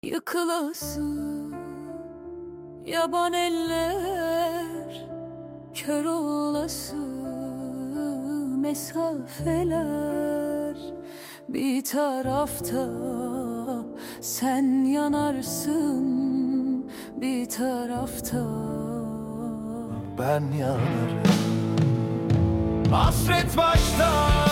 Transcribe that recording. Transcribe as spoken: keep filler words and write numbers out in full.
Yıkılası yaban eller, kör olası mesafeler. Bir tarafta sen yanarsın, bir tarafta ben yanarım. Hasret başta